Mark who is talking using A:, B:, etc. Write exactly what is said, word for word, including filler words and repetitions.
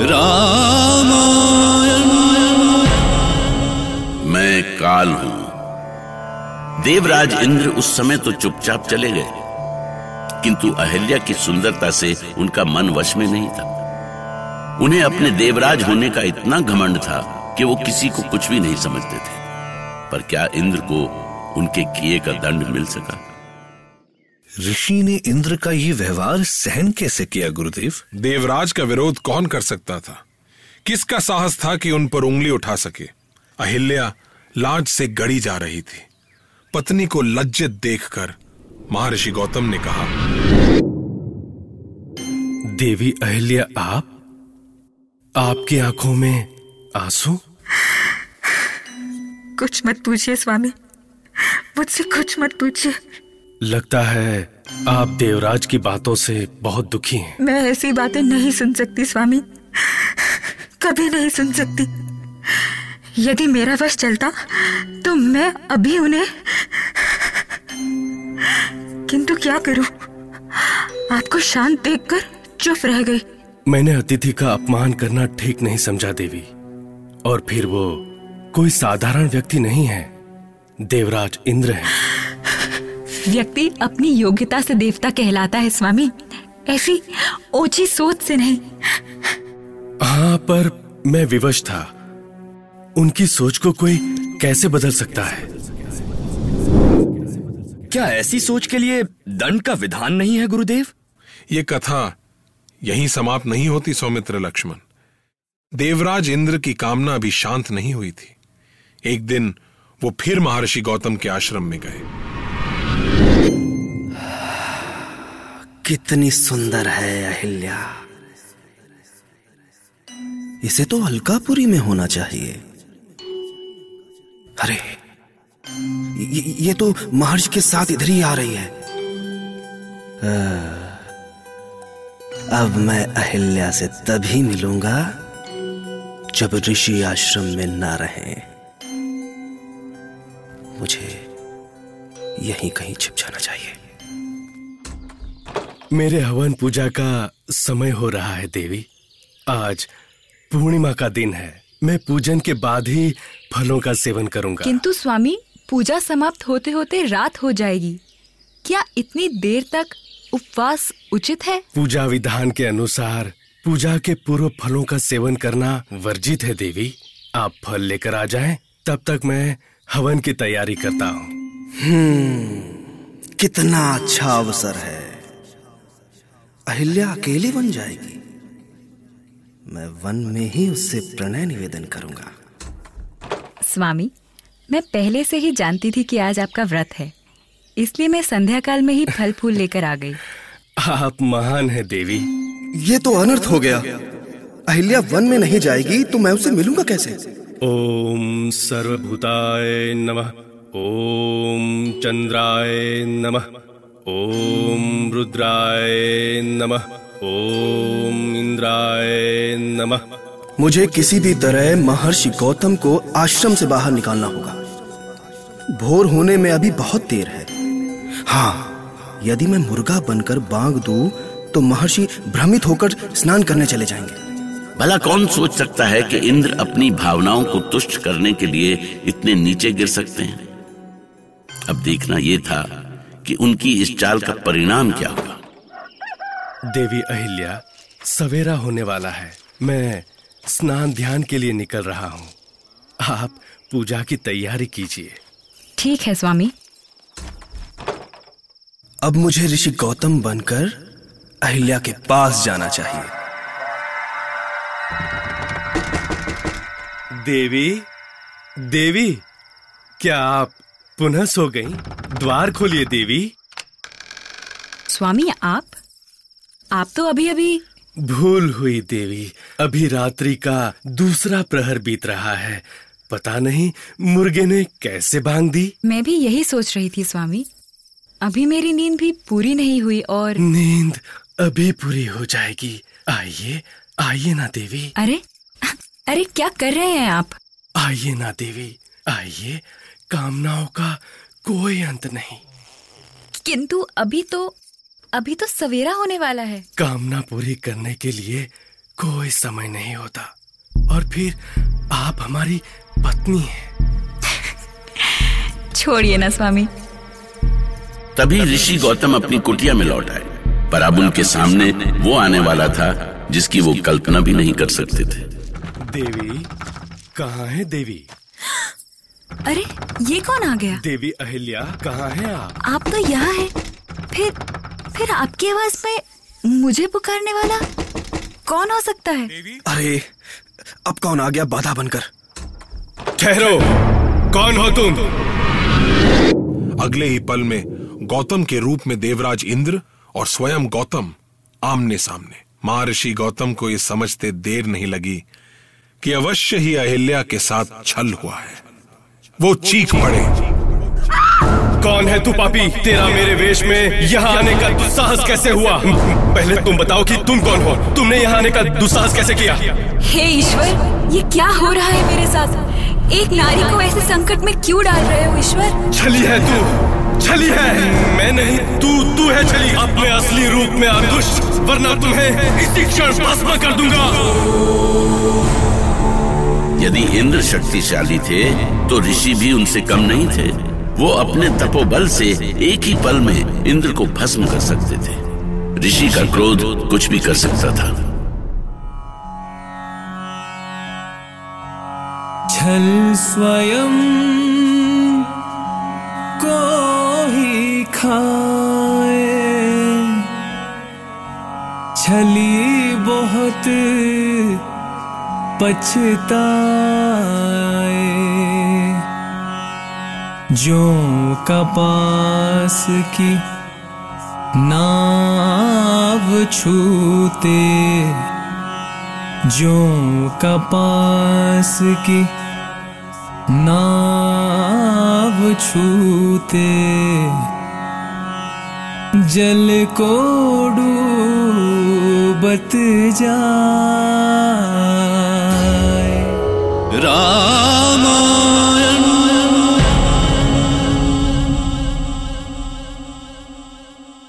A: रामायण। मैं काल हूं। देवराज इंद्र उस समय तो चुपचाप चले गए, किंतु अहिल्या की सुंदरता से उनका मन वश में नहीं था। उन्हें अपने देवराज होने का इतना घमंड था कि वो किसी को कुछ भी नहीं समझते थे। पर क्या इंद्र को उनके किए का दंड मिल सका?
B: ऋषि ने इंद्र का ये व्यवहार सहन कैसे किया गुरुदेव?
C: देवराज का विरोध कौन कर सकता था? किसका साहस था कि उन पर उंगली उठा सके? अहिल्या लाज से गड़ी जा रही थी। पत्नी को लज्जित देखकर महर्षि गौतम ने कहा,
D: देवी अहिल्या, आप आपकी आंखों में आंसू?
E: कुछ मत पूछिए स्वामी, मुझसे कुछ मत पूछिए।
D: लगता है आप देवराज की बातों से बहुत दुखी हैं।
E: मैं ऐसी बातें नहीं सुन सकती स्वामी, कभी नहीं सुन सकती। यदि मेरा वश चलता तो मैं अभी उन्हें, किंतु क्या करूं, आपको शांत देखकर चुप रह गई।
D: मैंने अतिथि का अपमान करना ठीक नहीं समझा देवी। और फिर वो कोई साधारण व्यक्ति नहीं है, देवराज इंद्र है।
E: व्यक्ति अपनी योग्यता से देवता कहलाता है स्वामी, ऐसी ओछी सोच से नहीं।
D: हाँ, पर मैं विवश था। उनकी सोच को कोई कैसे बदल सकता है?
F: क्या ऐसी सोच के लिए दंड का विधान नहीं है गुरुदेव?
C: ये कथा यहीं समाप्त नहीं होती सौमित्र लक्ष्मण। देवराज इंद्र की कामना अभी शांत नहीं हुई थी। एक दिन वो फिर महर्षि गौतम के आश्रम में गए।
G: कितनी सुंदर है अहिल्या, इसे तो अलकापुरी में होना चाहिए। अरे ये, ये तो महर्षि के साथ इधर ही आ रही है। आ, अब मैं अहिल्या से तभी मिलूंगा जब ऋषि आश्रम में ना रहे। मुझे यहीं कहीं छिप जाना चाहिए।
D: मेरे हवन पूजा का समय हो रहा है देवी। आज पूर्णिमा का दिन है। मैं पूजन के बाद ही फलों का सेवन करूंगा।
E: किंतु स्वामी, पूजा समाप्त होते होते रात हो जाएगी। क्या इतनी देर तक उपवास उचित है?
D: पूजा विधान के अनुसार पूजा के पूर्व फलों का सेवन करना वर्जित है देवी। आप फल लेकर आ जाएं, तब तक मैं हवन की तैयारी करता हूँ।
G: हम्म, कितना अच्छा अवसर है। अहिल्या अकेली बन जाएगी। मैं वन में ही उससे प्रणय निवेदन करूंगा।
E: स्वामी, मैं पहले से ही जानती थी कि आज आपका व्रत है, इसलिए मैं संध्या काल में ही फल फूल लेकर आ गई।
D: आप महान है देवी।
G: ये तो अनर्थ हो गया। अहिल्या वन में नहीं जाएगी तो मैं उसे मिलूंगा कैसे?
D: ओम सर्वभूताय नमः। ओम चंद्राय नमः। ओम रुद्राय नमः। ओम इंद्राय नमः।
G: मुझे किसी भी तरह महर्षि गौतम को आश्रम से बाहर निकालना होगा। भोर होने में अभी बहुत देर है। हाँ, यदि मैं मुर्गा बनकर बांग दूं तो महर्षि भ्रमित होकर स्नान करने चले जाएंगे।
A: भला कौन सोच सकता है कि इंद्र अपनी भावनाओं को तुष्ट करने के लिए इतने नीचे गिर सकते हैं। अब देखना यह था कि उनकी इस चाल का परिणाम क्या होगा।
D: देवी अहिल्या, सवेरा होने वाला है। मैं स्नान ध्यान के लिए निकल रहा हूँ। आप पूजा की तैयारी कीजिए।
E: ठीक है स्वामी।
G: अब मुझे ऋषि गौतम बनकर अहिल्या के पास जाना चाहिए।
D: देवी, देवी, क्या आप पुनः सो गईं? द्वार खोलिए देवी।
E: स्वामी, आप आप तो अभी अभी।
D: भूल हुई देवी। अभी रात्रि का दूसरा प्रहर बीत रहा है। पता नहीं मुर्गे ने कैसे बांग दी।
E: मैं भी यही सोच रही थी स्वामी। अभी मेरी नींद भी पूरी नहीं हुई और
D: नींद अभी पूरी हो जाएगी। आइए, आइए ना देवी।
E: अरे अरे क्या कर रहे हैं आप?
D: आइए ना देवी, आइए। कामनाओं का कोई अंत नहीं।
E: किंतु अभी तो अभी तो सवेरा होने वाला है।
D: कामना पूरी करने के लिए कोई समय नहीं होता, और फिर आप हमारी पत्नी हैं।
E: छोड़िए ना स्वामी।
A: तभी ऋषि गौतम अपनी कुटिया में लौट आए, पर अब उनके सामने वो आने वाला था जिसकी वो कल्पना भी नहीं कर सकते थे।
D: देवी, कहाँ है देवी?
H: अरे ये कौन आ गया?
D: देवी अहिल्या, कहाँ है आप?
H: आप तो यहाँ हैं। फिर फिर आपकी आवाज में मुझे पुकारने वाला कौन हो सकता है?
G: अरे अब कौन आ गया बाधा बनकर?
D: ठहरो, कौन हो तुम?
C: अगले ही पल में गौतम के रूप में देवराज इंद्र और स्वयं गौतम आमने सामने। महर्षि गौतम को ये समझते देर नहीं लगी कि अवश्य ही अहिल्या के साथ छल हुआ है। वो चीख पड़े,
D: कौन है तू पापी? तेरा मेरे वेश में यहाँ आने का दुस्साहस कैसे हुआ? पहले तुम बताओ कि तुम कौन हो? तुमने यहाँ आने का दुस्साहस कैसे किया?
H: हे ईश्वर, ये क्या हो रहा है मेरे साथ? एक नारी को ऐसे संकट में क्यों डाल रहे हो ईश्वर?
D: छली है तू, छली है। मैं नहीं, तू तू है छली। अपने असली रूप में आ दुष्ट, वरना तुम्हें इसी क्षण भस्म कर दूंगा।
A: यदि इंद्र शक्तिशाली थे तो ऋषि भी उनसे कम नहीं थे। वो अपने तपोबल से एक ही पल में इंद्र को भस्म कर सकते थे। ऋषि का क्रोध कुछ भी कर सकता था।
I: छल स्वयं को ही खाए, छली बहुत पछताए। जो कपास की नाव छूते, जो कपास की नाव छूते, जल को डूबत जाए। रामा